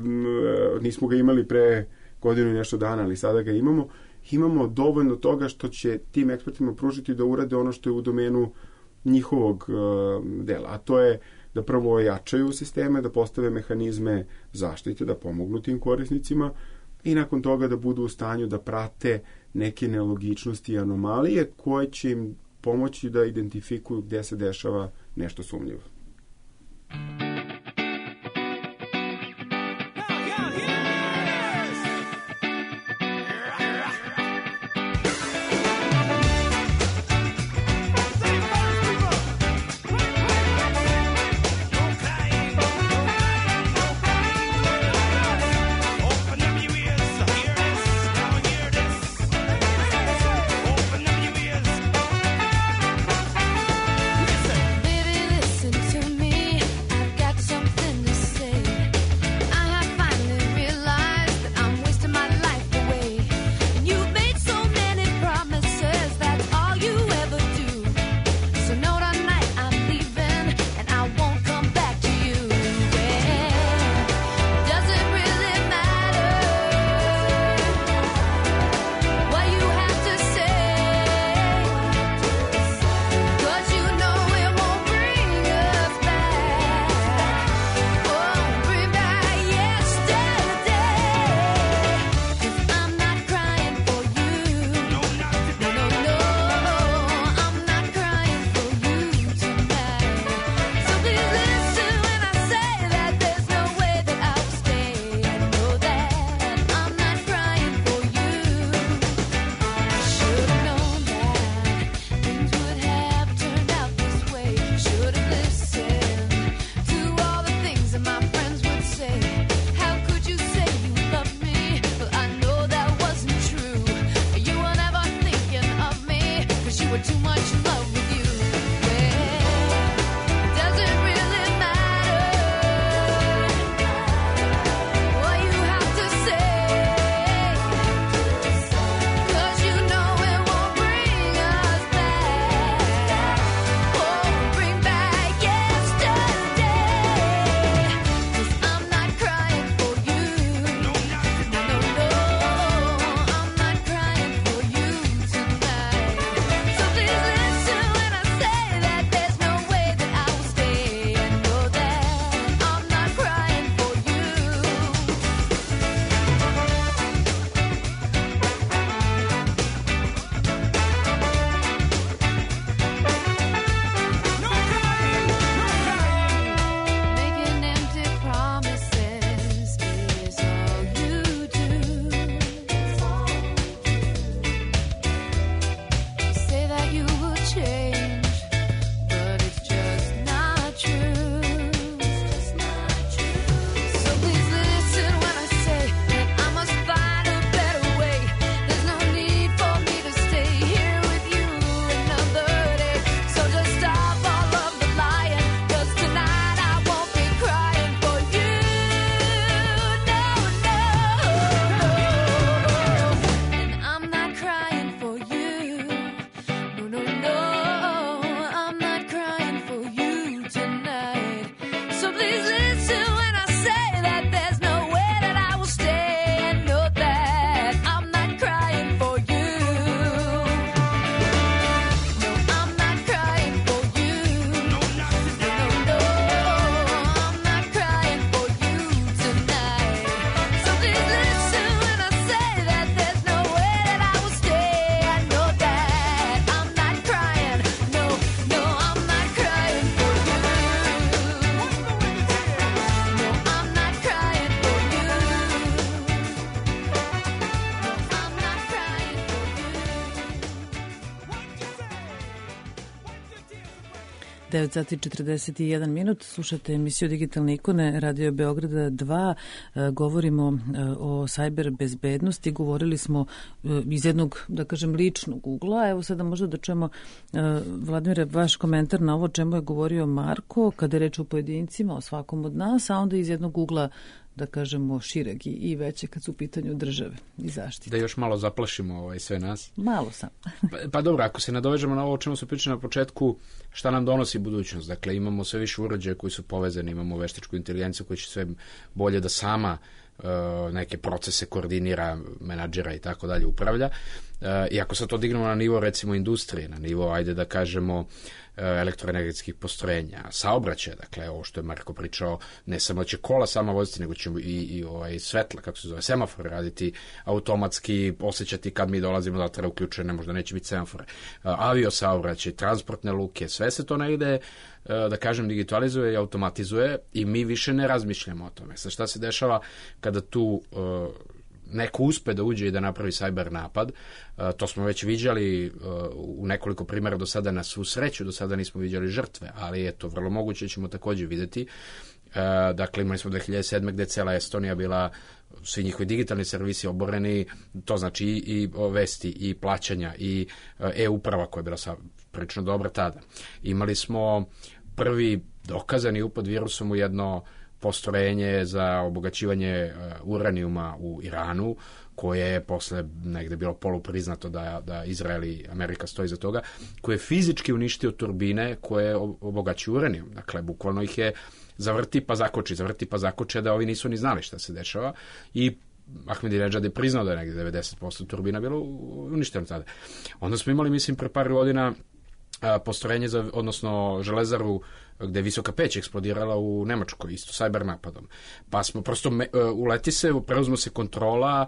nismo ga imali pre godinu i nešto dana, ali sada ga imamo. Imamo dovoljno toga što će tim ekspertima pružiti da urade ono što je u domenu njihovog uh, dela, a to je da prvo ojačaju sisteme, da postave mehanizme zaštite, da pomognu tim korisnicima i nakon toga da budu u stanju da prate neke nelogičnosti i anomalije koje će im pomoći da identifikuju gde se dešava nešto sumnjivo. Listen to devet sati četrdeset jedan minut, slušate emisiju Digitalne ikone Radio Beograda dva, e, govorimo e, o sajber bezbednosti, govorili smo e, iz jednog, da kažem, ličnog ugla. Evo sada možda da čujemo, e, Vladimire, vaš komentar na ovo čemu je govorio Marko, kada je reč o pojedincima, o svakom od nas, a onda iz jednog ugla, da kažemo, šireg i, i veće kad su u pitanju države i zaštite. Da još malo zaplašimo ovaj, sve nas. Malo sam. pa, pa dobro, ako se nadovežemo na ovo o čemu se priča na početku, šta nam donosi budućnost? Dakle, imamo sve više uređaja koji su povezani, imamo veštačku inteligenciju koja će sve bolje da sama uh, neke procese koordinira, menadžera i tako dalje, upravlja. Uh, I ako sad to dignemo na nivo, recimo, industrije, na nivo, ajde da kažemo, elektroenergetskih postrojenja, saobraćaja, dakle, ovo što je Marko pričao, ne samo da će kola sama voziti, nego će i, i ovaj, svetla, kako se zove, semafor raditi automatski, osjećati kad mi dolazimo da treba uključene, možda neće biti semafore, avio saobraćaj, transportne luke, sve se to negde, da kažem, digitalizuje i automatizuje i mi više ne razmišljamo o tome. Sad šta se dešava kada tu neko uspe da uđe i da napravi sajber napad, to smo već viđali u nekoliko primjera do sada, na svu sreću do sada nismo viđali žrtve, ali je to vrlo moguće, ćemo također vidjeti. Dakle, imali smo dve hiljade sedme gde cela Estonija bila, svi njihovi digitalni servisi oboreni, to znači i, i vesti, i plaćanja, i e-uprava koja je bila prilično dobra tada. Imali smo prvi dokazani upad virusom u jedno postrojenje za obogaćivanje uranijuma u Iranu, koje je posle negde bilo polupriznato da, da Izrael i Amerika stoji za toga, koje je fizički uništio turbine koje obogaćuju uranijum. Dakle, bukvalno ih je zavrti pa zakoči, zavrti pa zakoče, da ovi nisu ni znali šta se dešava i Ahmadinejad je priznao da je negde devedeset posto turbina bilo uništeno tada. Onda smo imali, mislim, pre par godina postrojenje, za, odnosno železaru gde je visoka peć eksplodirala u Nemačkoj, isto sajber napadom. Pa smo prosto, me, uleti se, preuzmo se kontrola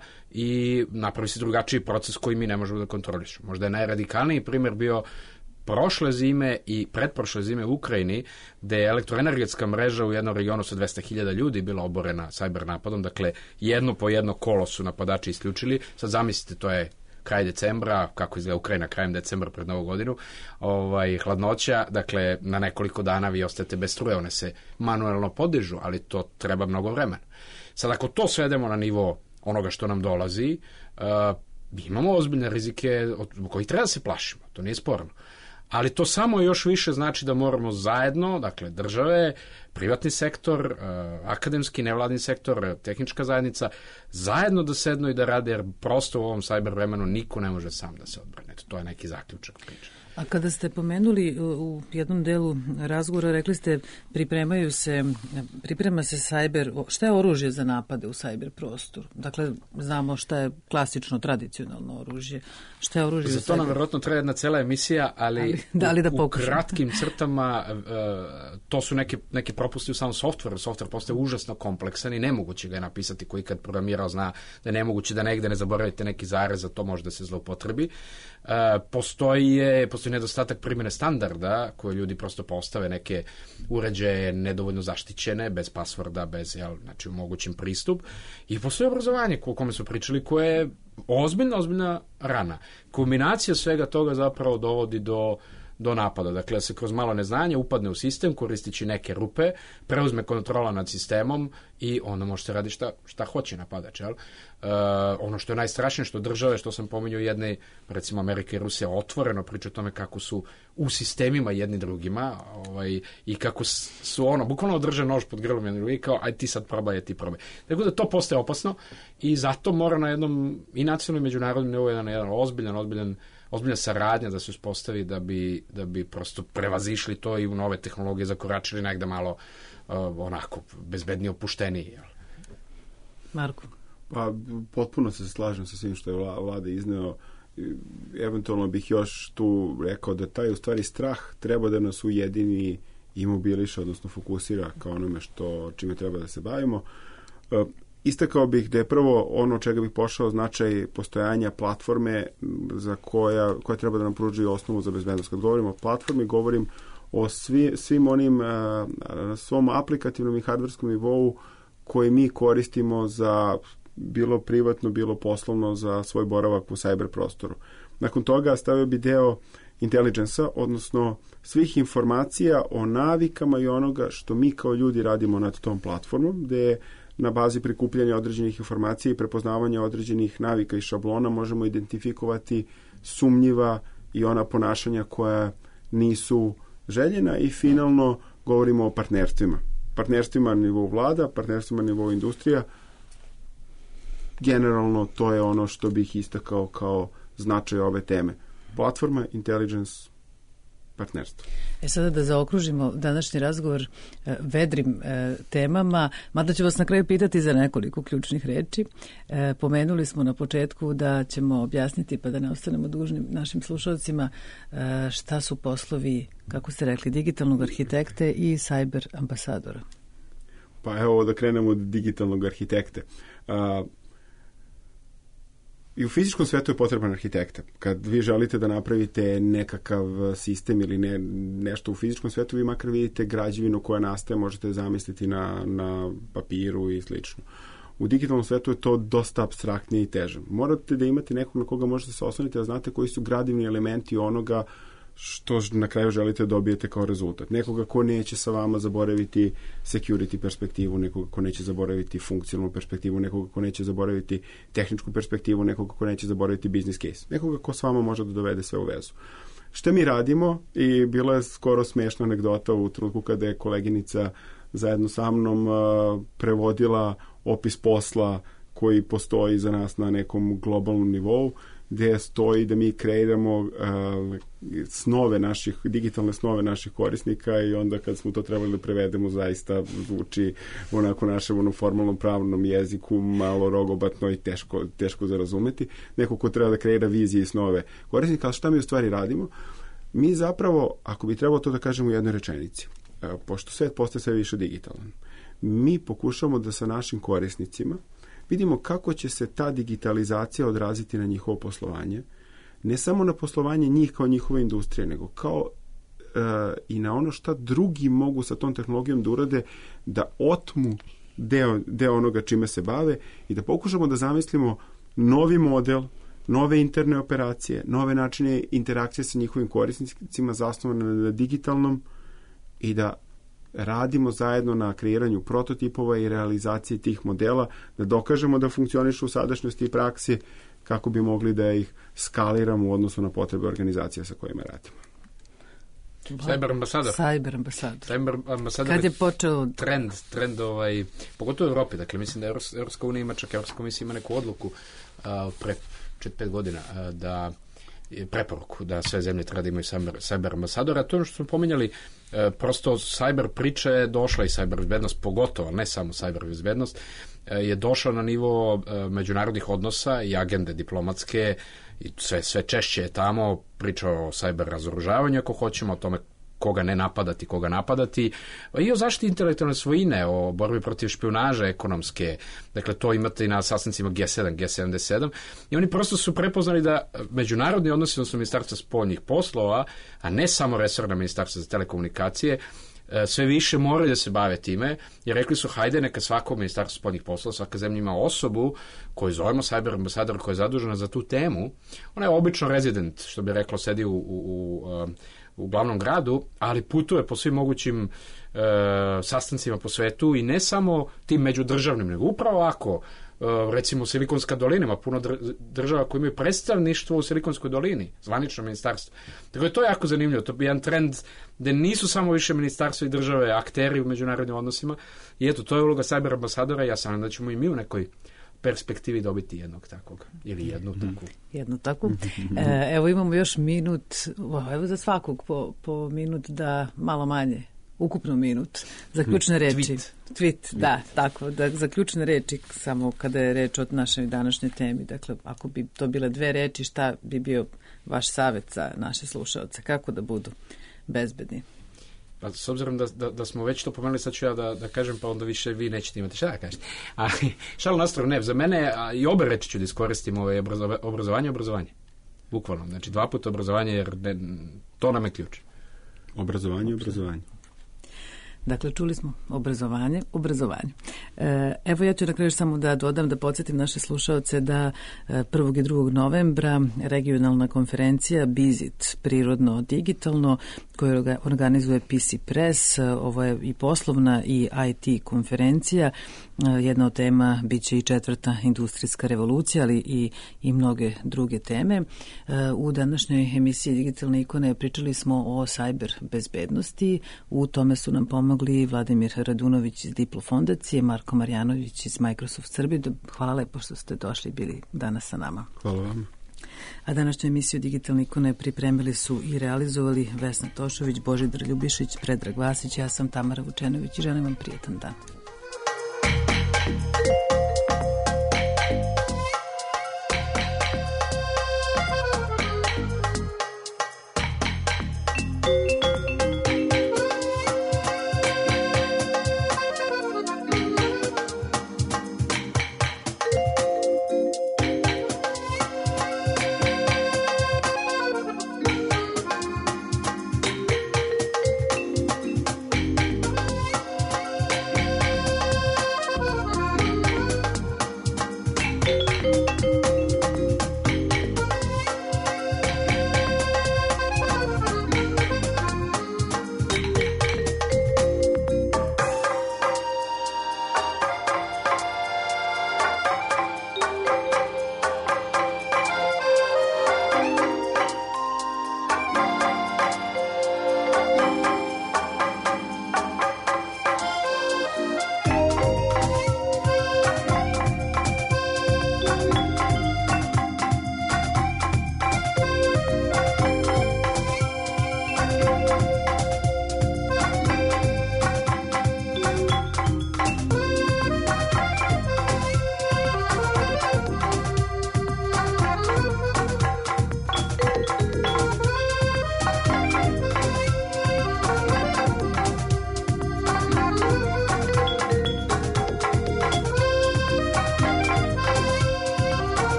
i napravi se drugačiji proces koji mi ne možemo da kontrolišemo. Možda je najradikalniji primjer bio prošle zime i pretprošle zime u Ukrajini, gde je elektroenergetska mreža u jednom regionu sa dvesta hiljada ljudi bila oborena sajber napadom. Dakle, jedno po jedno kolo su napadači isključili. Sad zamislite, to je kraj decembra, kako izgleda Ukrajina krajem decembra pred Novu godinu, ovaj, hladnoća, dakle, na nekoliko dana vi ostajete bez struje, one se manuelno podižu, ali to treba mnogo vremena. Sad, ako to svedemo na nivo onoga što nam dolazi, uh, imamo ozbiljne rizike od kojih treba da se plašimo, to nije sporno. Ali to samo još više znači da moramo zajedno, dakle, države, privatni sektor, akademski, nevladni sektor, tehnička zajednica, zajedno da sednu i da rade, jer prosto u ovom sajber vremenu niko ne može sam da se odbrane. To je neki zaključak priče. A kada ste pomenuli u jednom delu razgovora, rekli ste pripremaju se, priprema se sajber, šta je oružje za napade u sajber prostoru? Dakle, znamo šta je klasično, tradicionalno oružje. Šta je oružje za to nam vjerojatno treba jedna cela emisija, ali, ali da li da u, u kratkim crtama uh, to su neke, neke propusti u samom softveru. Softver postaje užasno kompleksan i nemoguće ga je napisati, koji kad programirao zna da je nemoguće da negde ne zaboravite neki zarez, a to može da se zloupotrebi. Uh, postoji je, postoji nedostatak primjene standarda koje ljudi prosto postave neke uređaje nedovoljno zaštićene, bez pasvorda, bez, jel, znači, mogućim pristup. I postoji obrazovanje o kome su pričali, koje je ozbiljna, ozbiljna rana. Kulminacija svega toga zapravo dovodi do do napada. Dakle, da se kroz malo neznanje upadne u sistem, koristići neke rupe, preuzme kontrola nad sistemom i onda može se radi šta, šta hoće napadač. Jel? Uh, ono što je najstrašnije, što države, što sam pominjao jedne, recimo Amerika i Rusija, otvoreno priča o tome kako su u sistemima jedni drugima, ovaj, i kako su ono, bukvalno drže nož pod grlom jedni drugi, kao aj ti sad probaj, aj ti probaj. Tako da to postaje opasno i zato mora na jednom i nacionalnom i međunarodnom nivou jedan, jedan ozbiljan, ozbiljan ozbiljna saradnja da se uspostavi da bi, da bi prosto prevazišli to i u nove tehnologije zakoračili negde malo uh, onako bezbednije, opušteniji. Jel? Marko? Pa, potpuno se slažem sa svim što je Vla, Vlada izneo. Eventualno bih još tu rekao da taj u stvari strah treba da nas ujedini i mobiliše, odnosno fokusira kao onome što, čime treba da se bavimo. Uh, Istakao bih da je prvo ono čega bih pošao značaj postojanja platforme za koja, koja treba da nam pruži osnovu za bezbednost. Kad govorim o platformi, govorim o svi, svim onim a, svom aplikativnom i hardverskom nivou koji mi koristimo za bilo privatno, bilo poslovno za svoj boravak u sajber prostoru. Nakon toga stavio bi deo intelligence-a, odnosno svih informacija o navikama i onoga što mi kao ljudi radimo nad tom platformom, gde na bazi prikupljanja određenih informacija i prepoznavanja određenih navika i šablona možemo identifikovati sumnjiva i ona ponašanja koja nisu željena i finalno govorimo o partnerstvima. Partnerstvima na nivou vlada, partnerstvima na nivou industrija. Generalno to je ono što bih istakao kao značaj ove teme. Platforma, intelligence, partnerstvo. E sada da zaokružimo današnji razgovor e, vedrim e, temama, mada ću vas na kraju pitati za nekoliko ključnih reči. E, pomenuli smo na početku da ćemo objasniti, pa da ne ostanemo dužni našim slušalcima, e, šta su poslovi, kako ste rekli, digitalnog arhitekte i cyber ambasadora. Pa evo da krenemo od digitalnog arhitekte. A, I u fizičkom svetu je potreban arhitekta. Kad vi želite da napravite nekakav sistem ili ne, nešto u fizičkom svetu, vi makar vidite građevinu koja nastaje, možete zamisliti na, na papiru i slično. U digitalnom svetu je to dosta apstraktnije i teže. Morate da imate nekog na koga možete se osloniti, da znate koji su gradivni elementi onoga što na kraju želite da dobijete kao rezultat. Nekoga ko neće sa vama zaboraviti security perspektivu, nekoga ko neće zaboraviti funkcionalnu perspektivu, nekoga ko neće zaboraviti tehničku perspektivu, nekoga ko neće zaboraviti business case. Nekoga ko s vama može da dovede sve u vezu. Šta mi radimo? I bila je skoro smešna anegdota u trenutku kada je koleginica zajedno sa mnom uh, prevodila opis posla koji postoji za nas na nekom globalnom nivou, gde stoji da mi kreiramo uh, snove naših, digitalne snove naših korisnika i onda kad smo to trebali da prevedemo zaista zvuči onako našem onom formalnom pravnom jeziku malo rogobatno i teško, teško za razumeti. Neko ko treba da kreira vizije i snove korisnika, ali šta mi u stvari radimo? Mi zapravo, ako bi trebalo to da kažemo u jednoj rečenici, uh, pošto svet postaje sve više digitalan, mi pokušamo da sa našim korisnicima vidimo kako će se ta digitalizacija odraziti na njihovo poslovanje, ne samo na poslovanje njih kao njihove industrije, nego kao e, i na ono šta drugi mogu sa tom tehnologijom da urade, da otmu deo, deo onoga čime se bave i da pokušamo da zamislimo novi model, nove interne operacije, nove načine interakcije sa njihovim korisnicima zasnovane na digitalnom i da radimo zajedno na kreiranju prototipova i realizaciji tih modela, da dokažemo da funkcionišu u sadašnjosti i praksi kako bi mogli da ih skaliramo u odnosu na potrebe organizacija sa kojima radimo. Cyber ambasador. Cyber ambasador. Cyber ambasador. Kad je počeo trend, trend ovaj, pogotovo u Evropi, dakle mislim da Evropska unija ima, čak Evropska komisija ima neku odluku uh, pre četiri pet godina uh, da preporuku da sve zemlje treba da imaju cyber, cyber ambasadora. To je ono što smo pominjali, e, prosto cyber priča je došla i cyber bezbednost, pogotovo, ne samo cyber bezbednost, e, je došla na nivo e, međunarodnih odnosa i agende diplomatske i sve, sve češće je tamo priča o cyber razoružavanju, ako hoćemo o tome koga ne napadati, koga napadati, i o zaštiti intelektualne svojine, o borbi protiv špijunaže ekonomske, dakle to imate i na sastancima G sedam, G sedamdeset sedam, i oni prosto su prepoznali da međunarodni odnosi, odnosno ministarstva spoljnih poslova, a ne samo resorna ministarstva za telekomunikacije, sve više moraju da se bave time, jer rekli su, hajde, neka svako ministarstvo spoljnih poslova, svaka zemlja ima osobu koju zovemo cyber ambasador, koja je zadužena za tu temu. Ona je obično rezident, što bi reklo, sedi u, u, u u glavnom gradu, ali putuje po svim mogućim e, sastancima po svetu i ne samo tim međudržavnim, nego upravo ako, e, recimo u Silikonska dolina, ima puno država koji imaju predstavništvo u Silikonskoj dolini, zvanično ministarstvo. Tako je to jako zanimljivo, to je jedan trend gde nisu samo više ministarstvo i države akteri u međunarodnim odnosima i eto, to je uloga cyber ambasadora i ja sam da ćemo i mi u nekoj perspektivi dobiti jednog takvog ili jednu takvu. Jednu takvu. E, evo imamo još minut, evo za svakog po, po minut da malo manje, ukupno minut, za ključne reči. Tweet. Tweet, da, tako, da, za ključne reči, samo kada je reč o našoj današnjoj temi. Dakle, ako bi to bile dve reči, šta bi bio vaš savjet za naše slušaoce? Kako da budu bezbedni? Pa, s obzirom da, da, da smo već to pomenuli, sad ću ja da, da kažem, pa onda više vi nećete imati šta da kažete. Ali, šalu na stranu, ne, za mene, a i obe reči ću da iskoristim, ovaj obrazova, obrazovanje, obrazovanje. Bukvalno, znači dva puta obrazovanje, jer ne, to nam je ključ. Obrazovanje, obrazovanje. Dakle, čuli smo obrazovanje, obrazovanje. E, evo ja ću na kraju samo da dodam, da podsjetim naše slušaoce da prvog i drugog novembra regionalna konferencija Bizit, prirodno digitalno, koju organizuje P C Press, ovo je i poslovna i I T konferencija. Jedna od tema biće i četvrta industrijska revolucija, ali i, i mnoge druge teme. U današnjoj emisiji Digitalne ikone pričali smo o sajber bezbednosti. U tome su nam pomogli Vladimir Radunović iz Diplo fondacije, Marko Marjanović iz Microsoft Srbije. Hvala lepo što ste došli i bili danas sa nama. Hvala vam. A današnju emisiju Digitalne ikone pripremili su i realizovali Vesna Tošović, Božidar Ljubišić, Predrag Vasić, ja sam Tamara Vučenović i želim vam prijetan dan.